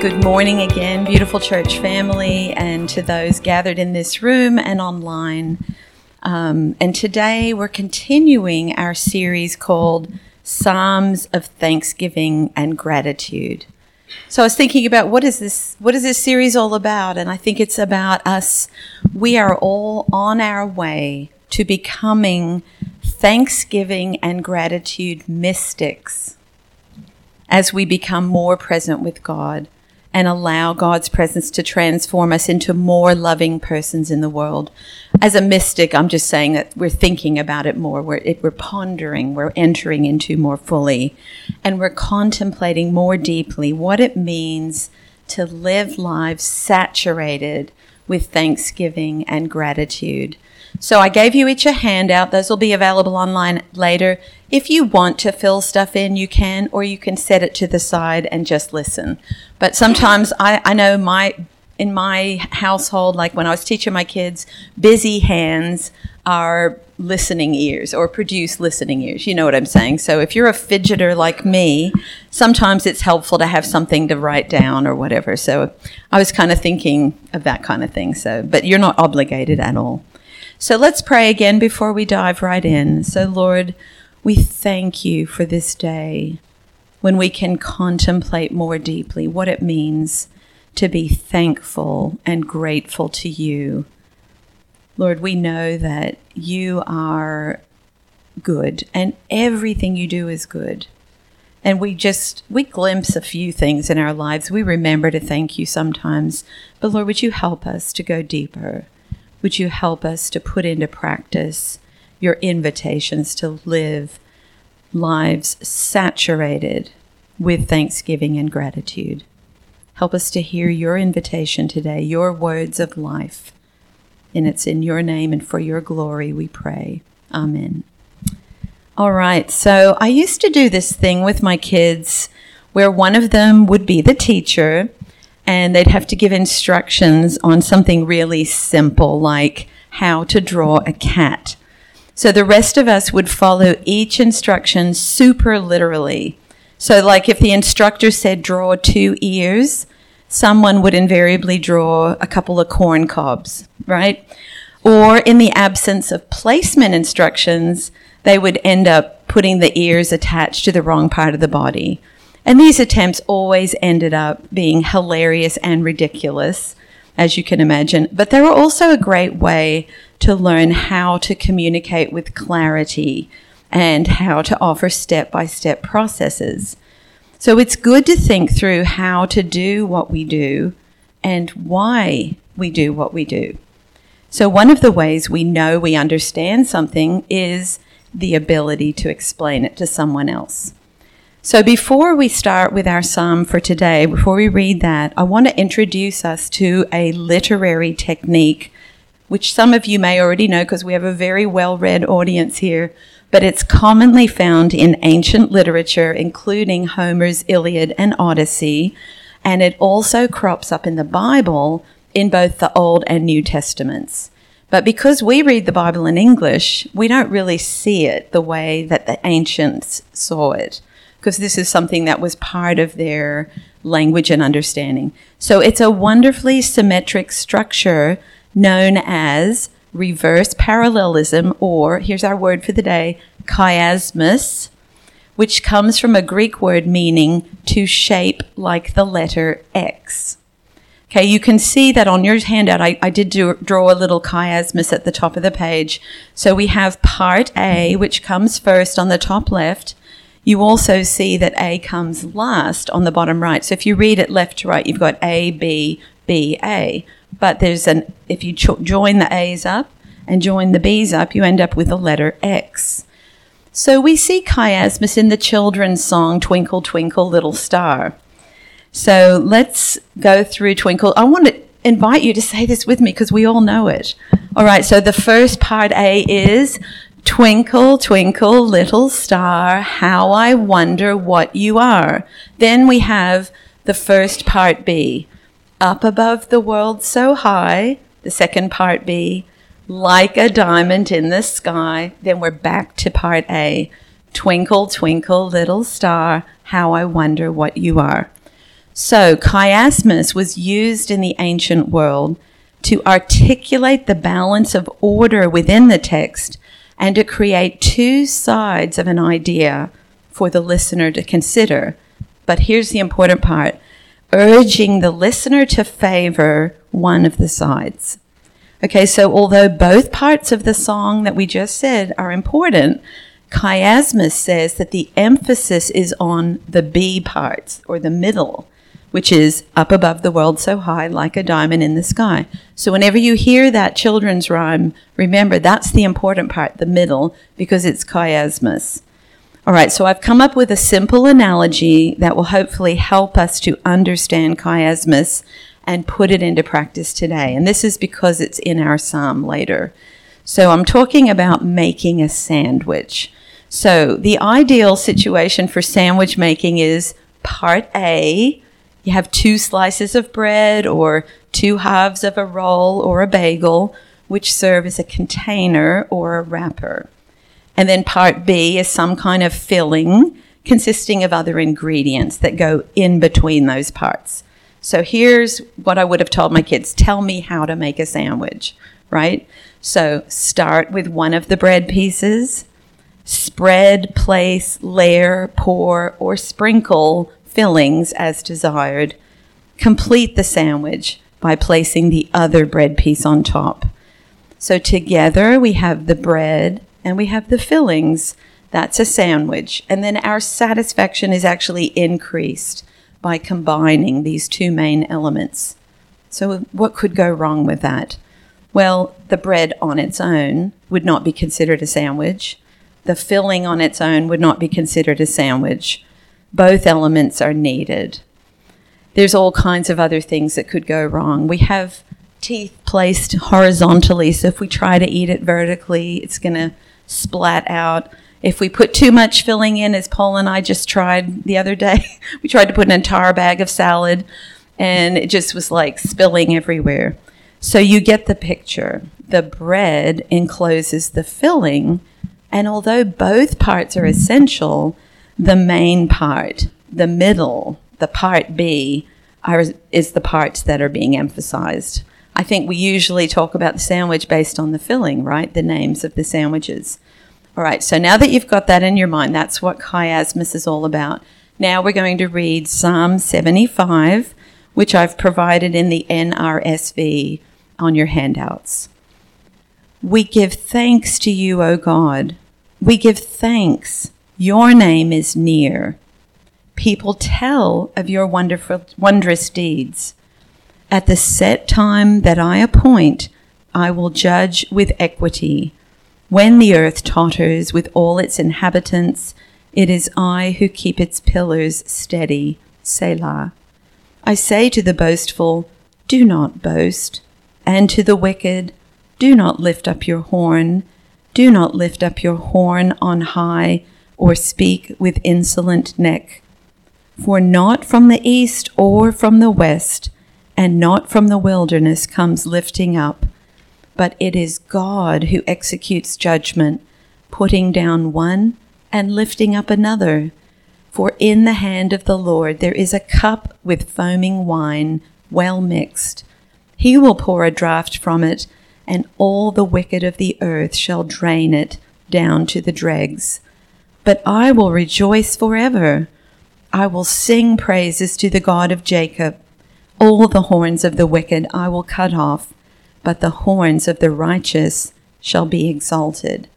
Good morning again, beautiful church family, and to those gathered in this room and online. And today we're continuing our series called Psalms of Thanksgiving and Gratitude. So I was thinking about what is this series all about? And I think it's about us. We are all on our way to becoming thanksgiving and gratitude mystics as we become more present with God and allow God's presence to transform us into more loving persons in the world. As a mystic, I'm just saying that we're thinking about it more. We're pondering, we're entering into more fully, and we're contemplating more deeply what it means to live lives saturated with thanksgiving and gratitude. So I gave you each a handout. Those will be available online later. If you want to fill stuff in, you can, or you can set it to the side and just listen. But sometimes I know in my household, like when I was teaching my kids, busy hands are listening ears or produce listening ears. You know what I'm saying? So if you're a fidgeter like me, sometimes it's helpful to have something to write down or whatever. So I was kind of thinking of that kind of thing. So, but you're not obligated at all. So let's pray again before we dive right in. So Lord, we thank you for this day when we can contemplate more deeply what it means to be thankful and grateful to you. Lord, we know that you are good and everything you do is good. And we glimpse a few things in our lives. We remember to thank you sometimes. But Lord, would you help us to go deeper? Would you help us to put into practice your invitations to live lives saturated with thanksgiving and gratitude? Help us to hear your invitation today, your words of life. And it's in your name and for your glory we pray. Amen. All right, so I used to do this thing with my kids where one of them would be the teacher and they'd have to give instructions on something really simple like how to draw a cat. So the rest of us would follow each instruction super literally. So like if the instructor said draw 2 ears, someone would invariably draw a couple of corn cobs, right? Or in the absence of placement instructions, they would end up putting the ears attached to the wrong part of the body. And these attempts always ended up being hilarious and ridiculous, as you can imagine. But they were also a great way to learn how to communicate with clarity and how to offer step-by-step processes. So it's good to think through how to do what we do and why we do what we do. So one of the ways we know we understand something is the ability to explain it to someone else. So before we start with our psalm for today, before we read that, I want to introduce us to a literary technique, which some of you may already know because we have a very well-read audience here, but it's commonly found in ancient literature, including Homer's Iliad and Odyssey, and it also crops up in the Bible in both the Old and New Testaments. But because we read the Bible in English, we don't really see it the way that the ancients saw it, because this is something that was part of their language and understanding. So it's a wonderfully symmetric structure known as reverse parallelism, or here's our word for the day, chiasmus, which comes from a Greek word meaning to shape like the letter X. Okay, you can see that on your handout, I did draw a little chiasmus at the top of the page. So we have part A, which comes first on the top left. You also see that A comes last on the bottom right. So if you read it left to right, you've got A, B, B, A. But if you join the A's up and join the B's up, you end up with the letter X. So we see chiasmus in the children's song, Twinkle, Twinkle, Little Star. So let's go through Twinkle. I want to invite you to say this with me because we all know it. All right, so the first part A is twinkle, twinkle, little star, how I wonder what you are. Then we have the first part B, up above the world so high. The second part B, like a diamond in the sky. Then we're back to part A, twinkle, twinkle, little star, how I wonder what you are. So chiasmus was used in the ancient world to articulate the balance of order within the text and to create two sides of an idea for the listener to consider. But here's the important part, urging the listener to favor one of the sides. Okay, so although both parts of the song that we just said are important, chiasmus says that the emphasis is on the B parts, or the middle, which is up above the world so high like a diamond in the sky. So whenever you hear that children's rhyme, remember that's the important part, the middle, because it's chiasmus. All right, so I've come up with a simple analogy that will hopefully help us to understand chiasmus and put it into practice today. And this is because it's in our psalm later. So I'm talking about making a sandwich. So the ideal situation for sandwich making is part A. You have 2 slices of bread or 2 halves of a roll or a bagel, which serve as a container or a wrapper. And then part B is some kind of filling consisting of other ingredients that go in between those parts. So here's what I would have told my kids. Tell me how to make a sandwich, right? So start with one of the bread pieces, spread, place, layer, pour, or sprinkle fillings as desired. Complete the sandwich by placing the other bread piece on top. So together we have the bread and we have the fillings. That's a sandwich. And then our satisfaction is actually increased by combining these 2 main elements. So what could go wrong with that? Well, the bread on its own would not be considered a sandwich. The filling on its own would not be considered a sandwich. Both elements are needed. There's all kinds of other things that could go wrong. We have teeth placed horizontally, so if we try to eat it vertically, it's going to splat out. If we put too much filling in, as Paul and I just tried the other day, we tried to put an entire bag of salad, and it just was like spilling everywhere. So you get the picture. The bread encloses the filling, and although both parts are essential, the main part, the middle, the part B, is the parts that are being emphasized. I think we usually talk about the sandwich based on the filling, right? The names of the sandwiches. All right, so now that you've got that in your mind, that's what chiasmus is all about. Now we're going to read Psalm 75, which I've provided in the NRSV on your handouts. We give thanks to you, O God. We give thanks. Your name is near. People tell of your wondrous deeds. At the set time that I appoint, I will judge with equity. When the earth totters with all its inhabitants, it is I who keep its pillars steady. Selah. I say to the boastful, do not boast, and to the wicked, do not lift up your horn. Do not lift up your horn on high, or speak with insolent neck. For not from the east or from the west, and not from the wilderness comes lifting up, but it is God who executes judgment, putting down one and lifting up another. For in the hand of the Lord there is a cup with foaming wine, well mixed. He will pour a draught from it, and all the wicked of the earth shall drain it down to the dregs. But I will rejoice forever. I will sing praises to the God of Jacob. All the horns of the wicked I will cut off, but the horns of the righteous shall be exalted.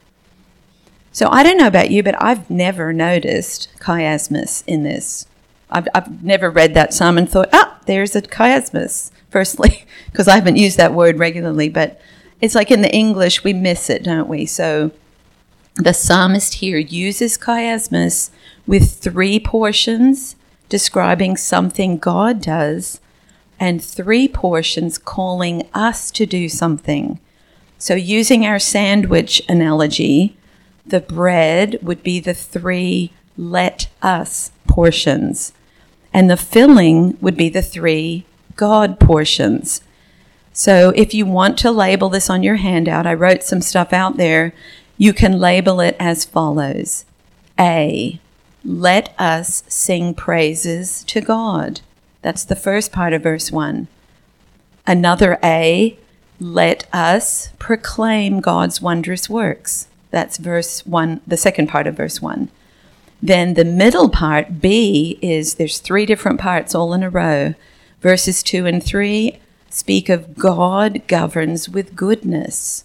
So I don't know about you, but I've never noticed chiasmus in this. I've never read that psalm and thought, there's a chiasmus, firstly, because I haven't used that word regularly, but it's like in the English, we miss it, don't we? So the psalmist here uses chiasmus with 3 portions describing something God does, and 3 portions calling us to do something. So using our sandwich analogy, the bread would be the 3 let us portions, and the filling would be the 3 God portions. So if you want to label this on your handout, I wrote some stuff out there, you can label it as follows. A, let us sing praises to God. That's the first part of verse 1. Another A, let us proclaim God's wondrous works. That's verse 1, the second part of verse 1. Then the middle part, B, is there's three different parts all in a row. Verses 2 and 3 speak of God governs with goodness.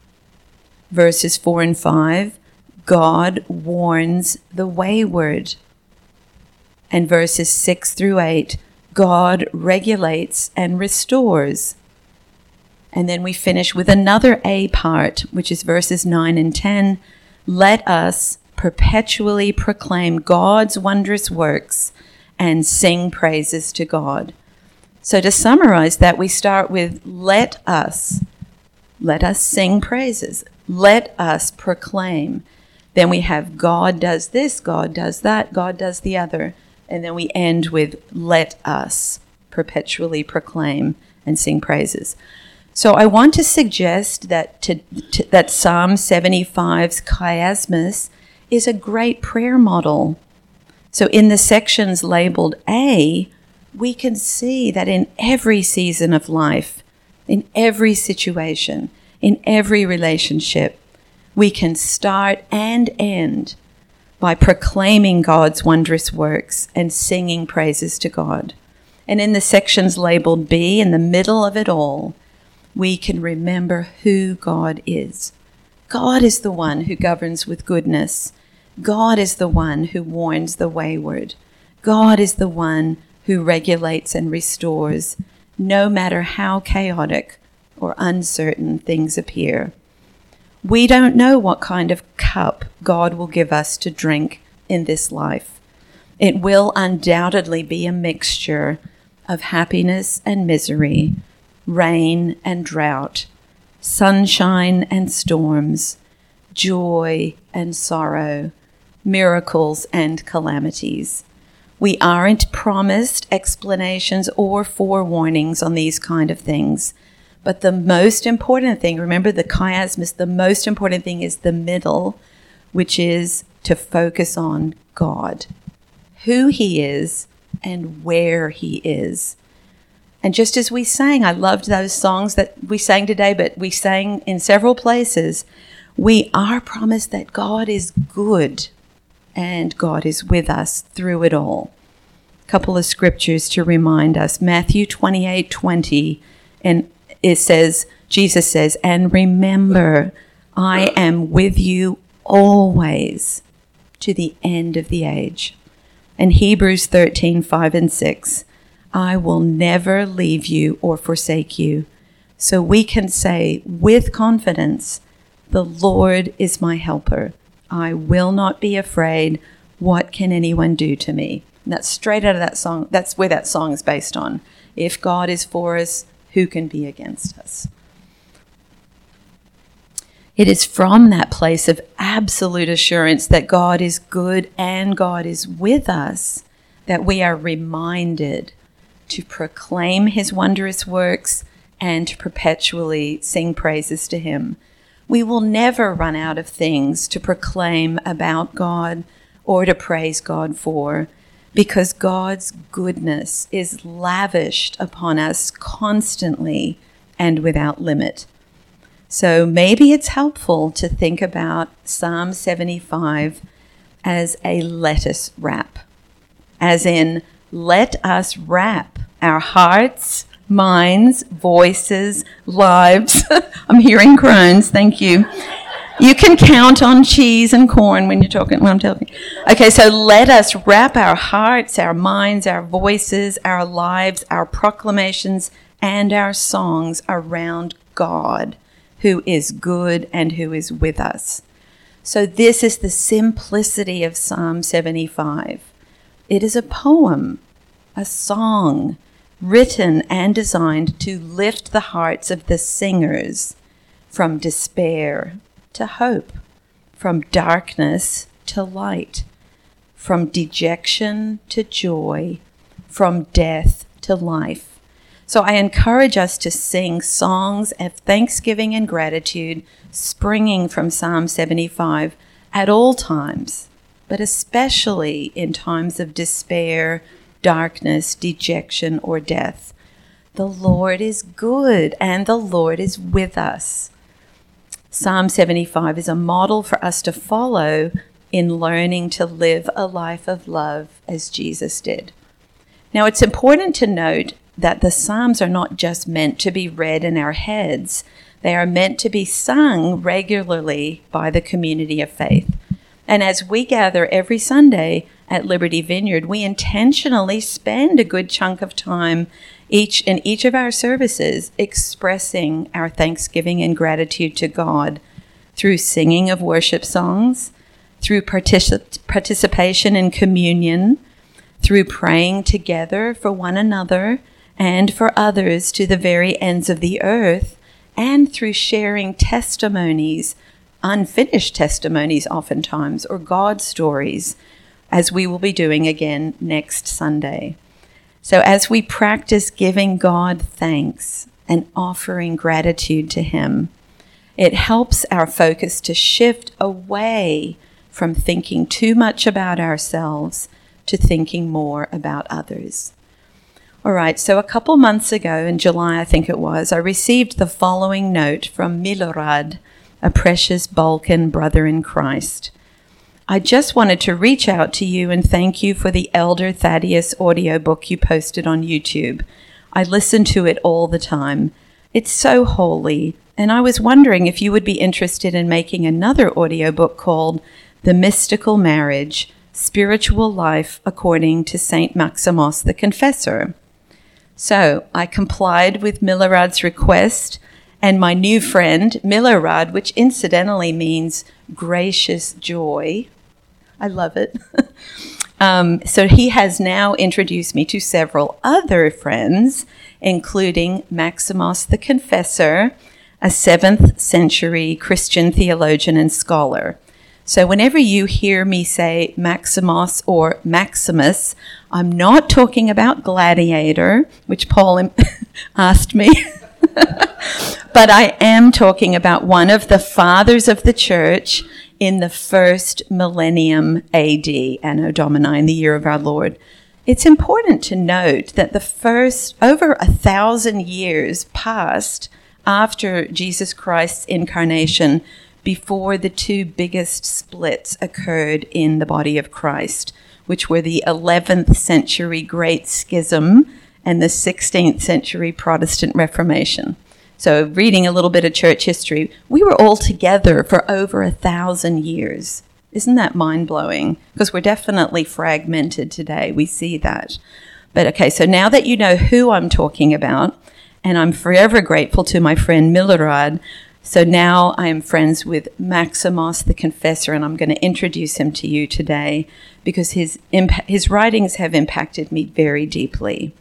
Verses 4 and 5, God warns the wayward. And verses 6 through 8, God regulates and restores. And then we finish with another A part, which is verses 9 and 10. Let us perpetually proclaim God's wondrous works and sing praises to God. So to summarize that, we start with let us sing praises. Let us proclaim. Then we have God does this, God does that, God does the other. And then we end with let us perpetually proclaim and sing praises. So I want to suggest that that Psalm 75's chiasmus is a great prayer model. So in the sections labeled A, we can see that in every season of life, in every situation, in every relationship, we can start and end by proclaiming God's wondrous works and singing praises to God. And in the sections labeled B, in the middle of it all, we can remember who God is. God is the one who governs with goodness. God is the one who warns the wayward. God is the one who regulates and restores, no matter how chaotic or uncertain things appear. We don't know what kind of cup God will give us to drink in this life. It will undoubtedly be a mixture of happiness and misery, rain and drought, sunshine and storms, joy and sorrow, miracles and calamities. We aren't promised explanations or forewarnings on these kind of things. But the most important thing, remember the chiasmus, the most important thing is the middle, which is to focus on God, who He is and where He is. And just as we sang, I loved those songs that we sang today, but we sang in several places, we are promised that God is good and God is with us through it all. A couple of scriptures to remind us. Matthew 28:20, and it says, Jesus says, and remember, I am with you always to the end of the age. And Hebrews 13:5 and 6, I will never leave you or forsake you. So we can say with confidence, the Lord is my helper. I will not be afraid. What can anyone do to me? And that's straight out of that song. That's where that song is based on. If God is for us, who can be against us? It is from that place of absolute assurance that God is good and God is with us that we are reminded to proclaim His wondrous works and to perpetually sing praises to Him. We will never run out of things to proclaim about God or to praise God for, because God's goodness is lavished upon us constantly and without limit. So maybe it's helpful to think about Psalm 75 as a lettuce wrap, as in, let us wrap our hearts, minds, voices, lives. I'm hearing groans, thank you. You can count on cheese and corn when I'm talking. Okay, so let us wrap our hearts, our minds, our voices, our lives, our proclamations, and our songs around God, who is good and who is with us. So this is the simplicity of Psalm 75. It is a poem, a song, written and designed to lift the hearts of the singers from despair to hope, from darkness to light, from dejection to joy, from death to life. So I encourage us to sing songs of thanksgiving and gratitude springing from Psalm 75 at all times, but especially in times of despair darkness, dejection, or death. The Lord is good, and the Lord is with us. Psalm 75 is a model for us to follow in learning to live a life of love as Jesus did. Now, it's important to note that the Psalms are not just meant to be read in our heads. They are meant to be sung regularly by the community of faith. And as we gather every Sunday at Liberty Vineyard, we intentionally spend a good chunk of time in each of our services expressing our thanksgiving and gratitude to God through singing of worship songs, through participation in communion, through praying together for one another and for others to the very ends of the earth, and through sharing testimonies, unfinished testimonies oftentimes, or God stories, as we will be doing again next Sunday. So as we practice giving God thanks and offering gratitude to Him, it helps our focus to shift away from thinking too much about ourselves to thinking more about others. All right, so a couple months ago, in July I think it was, I received the following note from Milorad, a precious Balkan brother in Christ. I just wanted to reach out to you and thank you for the Elder Thaddeus audiobook you posted on YouTube. I listen to it all the time. It's so holy, and I was wondering if you would be interested in making another audiobook called The Mystical Marriage, Spiritual Life According to St. Maximos the Confessor. So I complied with Milorad's request, and my new friend, Milorad, which incidentally means gracious joy. I love it. So he has now introduced me to several other friends, including Maximos the Confessor, a 7th century Christian theologian and scholar. So whenever you hear me say Maximos or Maximus, I'm not talking about Gladiator, which Paul asked me, but I am talking about one of the fathers of the church in the first millennium AD, Anno Domini, in the year of our Lord. It's important to note that the first, over 1,000 years passed after Jesus Christ's incarnation before the two biggest splits occurred in the body of Christ, which were the 11th century Great Schism and the 16th century Protestant Reformation. So reading a little bit of church history, we were all together for over 1,000 years. Isn't that mind-blowing? Because we're definitely fragmented today. We see that. But okay, so now that you know who I'm talking about, and I'm forever grateful to my friend Milorad, so now I am friends with Maximos the Confessor, and I'm going to introduce him to you today because his writings have impacted me very deeply.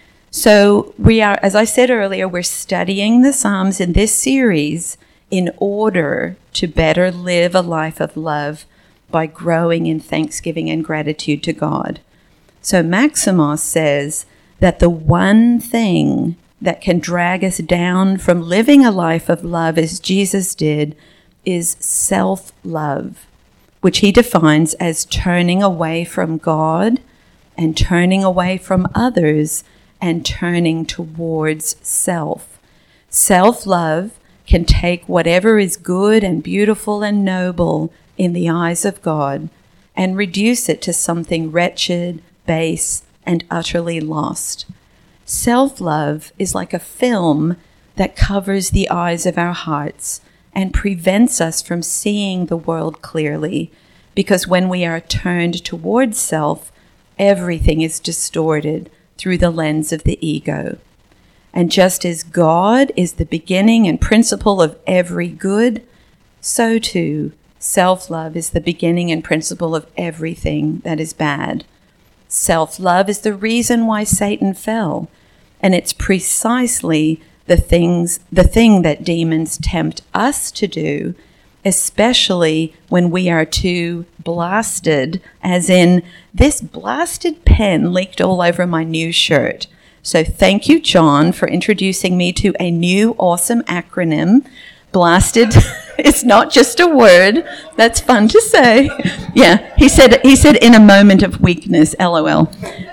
So we are, as I said earlier, we're studying the Psalms in this series in order to better live a life of love by growing in thanksgiving and gratitude to God. So Maximos says that the one thing that can drag us down from living a life of love as Jesus did is self-love, which he defines as turning away from God and turning away from others and turning towards self. Self-love can take whatever is good and beautiful and noble in the eyes of God and reduce it to something wretched, base, and utterly lost. Self-love is like a film that covers the eyes of our hearts and prevents us from seeing the world clearly, because when we are turned towards self, everything is distorted through the lens of the ego. And just as God is the beginning and principle of every good, so too self-love is the beginning and principle of everything that is bad. Self-love is the reason why Satan fell, and it's precisely the thing that demons tempt us to do, especially when we are too blasted, as in this blasted pen leaked all over my new shirt. So thank you, John, for introducing me to a new awesome acronym. Blasted is not just a word. That's fun to say. Yeah, he said in a moment of weakness, LOL.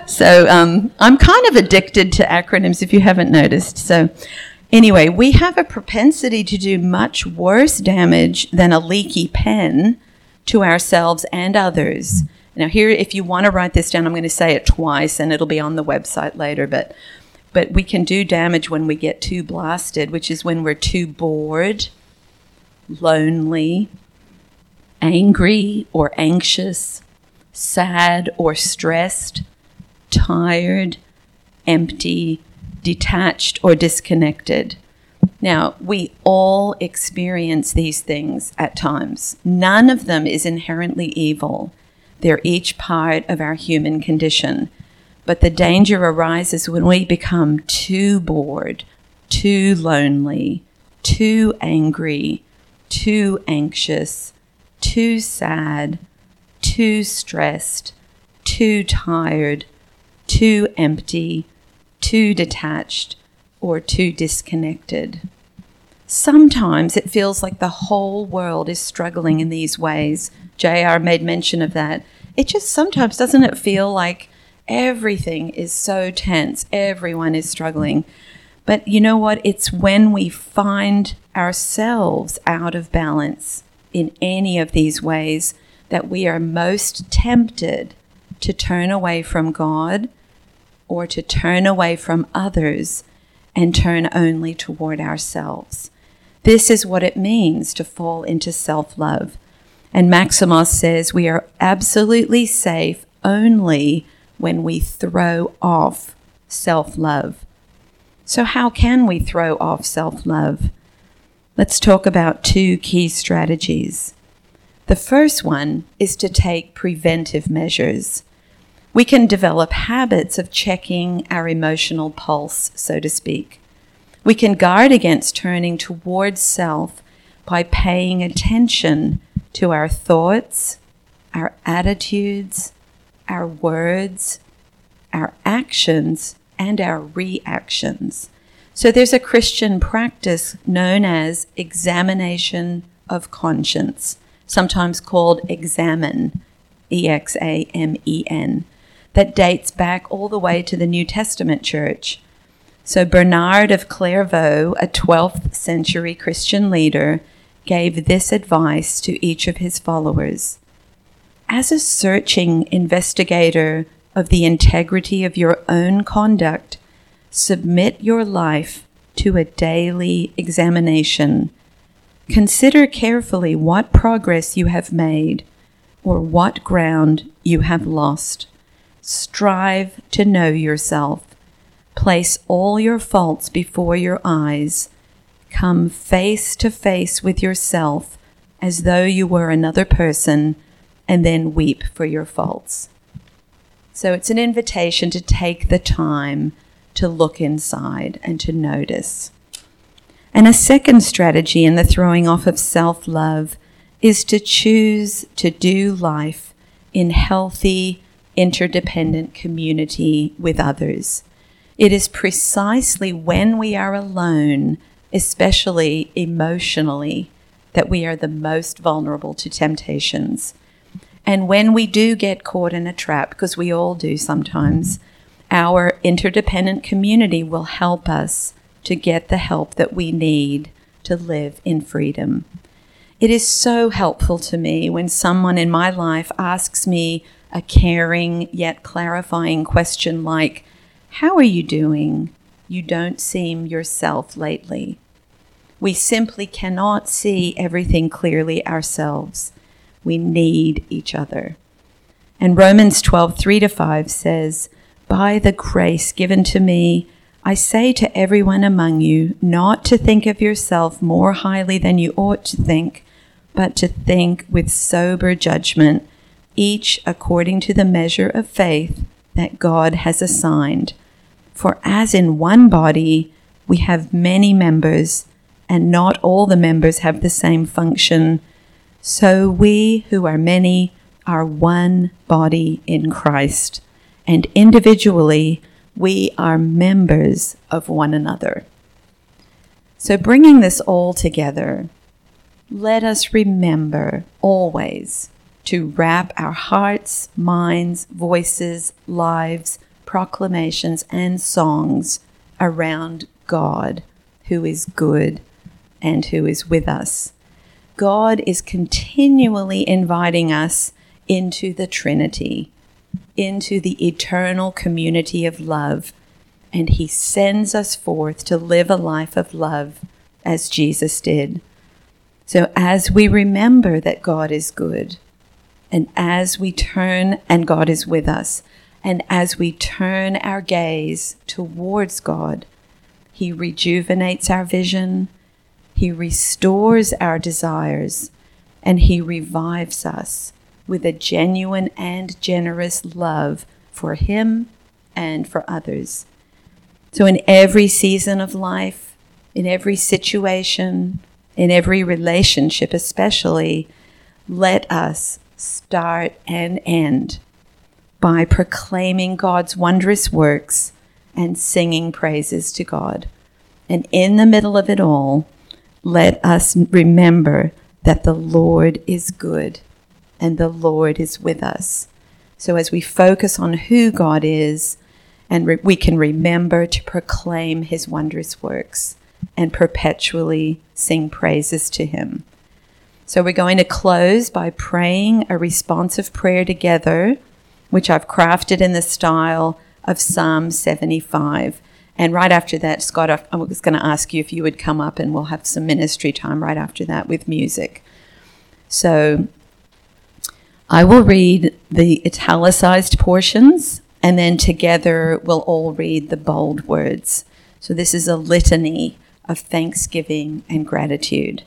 So I'm kind of addicted to acronyms, if you haven't noticed. So anyway, we have a propensity to do much worse damage than a leaky pen to ourselves and others. Now here, if you want to write this down, I'm going to say it twice and it'll be on the website later, but we can do damage when we get too blasted, which is when we're too bored, lonely, angry or anxious, sad or stressed, tired, empty, detached or disconnected. Now, we all experience these things at times. None of them is inherently evil. They're each part of our human condition. But the danger arises when we become too bored, too lonely, too angry, too anxious, too sad, too stressed, too tired, too empty, too detached, or too disconnected. Sometimes it feels like the whole world is struggling in these ways. JR made mention of that. It just sometimes, doesn't it feel like everything is so tense, everyone is struggling. But you know what? It's when we find ourselves out of balance in any of these ways that we are most tempted to turn away from God or to turn away from others and turn only toward ourselves. This is what it means to fall into self-love. And Maximos says we are absolutely safe only when we throw off self-love. So how can we throw off self-love? Let's talk about two key strategies. The first one is to take preventive measures. We can develop habits of checking our emotional pulse, so to speak. We can guard against turning towards self by paying attention to our thoughts, our attitudes, our words, our actions, and our reactions. So there's a Christian practice known as examination of conscience, sometimes called Examen, E-X-A-M-E-N, that dates back all the way to the New Testament church. So Bernard of Clairvaux, a 12th century Christian leader, gave this advice to each of his followers. As a searching investigator of the integrity of your own conduct, submit your life to a daily examination. Consider carefully what progress you have made or what ground you have lost. Strive to know yourself. Place all your faults before your eyes. Come face to face with yourself as though you were another person, and then weep for your faults. So it's an invitation to take the time to look inside and to notice. And a second strategy in the throwing off of self-love is to choose to do life in healthy, interdependent community with others. It is precisely when we are alone, especially emotionally, that we are the most vulnerable to temptations. And when we do get caught in a trap, because we all do sometimes, our interdependent community will help us to get the help that we need to live in freedom. It is so helpful to me when someone in my life asks me a caring yet clarifying question like, "How are you doing? You don't seem yourself lately." We simply cannot see everything clearly ourselves. We need each other. And Romans 12:3-5 says, "By the grace given to me, I say to everyone among you not to think of yourself more highly than you ought to think, but to think with sober judgment, each according to the measure of faith that God has assigned. For as in one body we have many members, and not all the members have the same function, so we who are many are one body in Christ, and individually we are members of one another." So bringing this all together, let us remember always to wrap our hearts, minds, voices, lives, proclamations and songs around God, who is good and who is with us. God is continually inviting us into the Trinity, into the eternal community of love, and he sends us forth to live a life of love as Jesus did. So as we remember that God is good, and as we turn, and God is with us, and as we turn our gaze towards God, he rejuvenates our vision, he restores our desires, and he revives us with a genuine and generous love for him and for others. So in every season of life, in every situation, in every relationship especially, let us start and end by proclaiming God's wondrous works and singing praises to God. And in the middle of it all, let us remember that the Lord is good and the Lord is with us. So as we focus on who God is, and we can remember to proclaim his wondrous works and perpetually sing praises to him. So we're going to close by praying a responsive prayer together, which I've crafted in the style of Psalm 75. And right after that, Scott, I was going to ask you if you would come up, and we'll have some ministry time right after that with music. So I will read the italicized portions, and then together we'll all read the bold words. So this is a litany of thanksgiving and gratitude.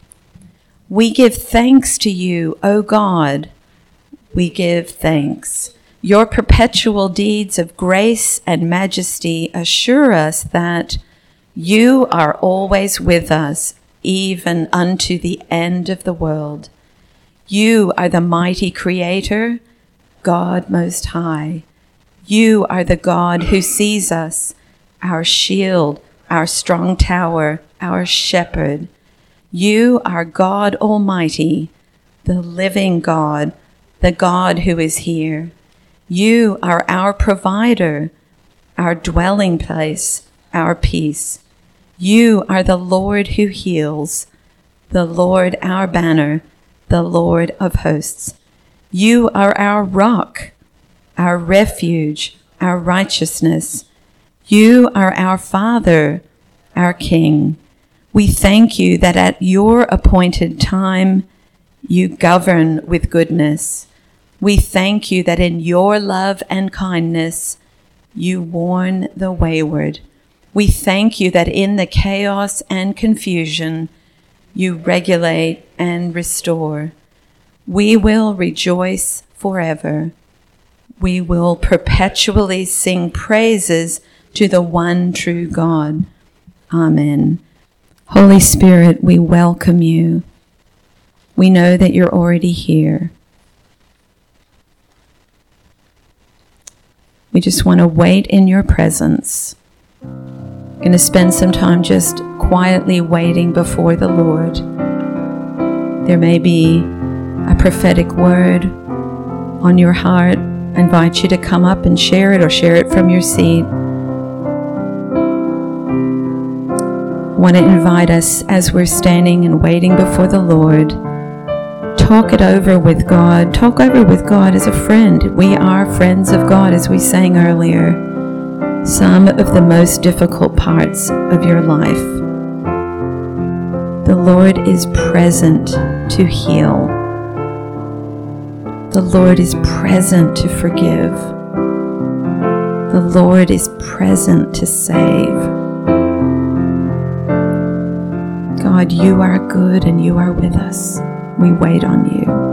We give thanks to you, O God. We give thanks. Your perpetual deeds of grace and majesty assure us that you are always with us, even unto the end of the world. You are the mighty Creator, God Most High. You are the God who sees us, our shield, our strong tower, our shepherd. You are God Almighty, the living God, the God who is here. You are our provider, our dwelling place, our peace. You are the Lord who heals, the Lord our banner, the Lord of hosts. You are our rock, our refuge, our righteousness. You are our Father, our King. We thank you that at your appointed time you govern with goodness. We thank you that in your love and kindness you warn the wayward. We thank you that in the chaos and confusion you regulate and restore. We will rejoice forever. We will perpetually sing praises to the one true God. Amen. Holy Spirit, we welcome you. We know that you're already here. We just want to wait in your presence. We're going to spend some time just quietly waiting before the Lord. There may be a prophetic word on your heart. I invite you to come up and share it, or share it from your seat. I want to invite us, as we're standing and waiting before the Lord, talk it over with God. Talk over with God as a friend. We are friends of God, as we sang earlier. Some of the most difficult parts of your life. The Lord is present to heal. The Lord is present to forgive. The Lord is present to save. God, you are good and you are with us. We wait on you.